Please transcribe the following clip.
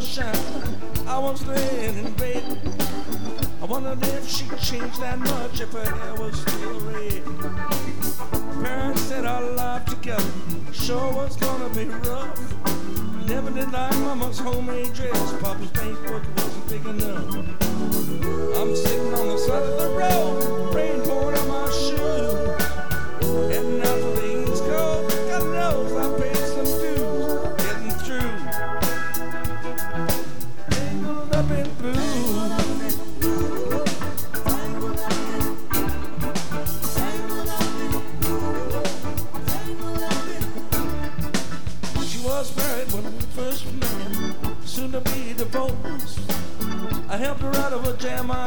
was shining, I was laying in bed. I wondered if she changed that much, if her hair was still red. Parents said our life together sure was gonna be rough. Never did like Mama's homemade dress. Papa's paint book wasn't big enough.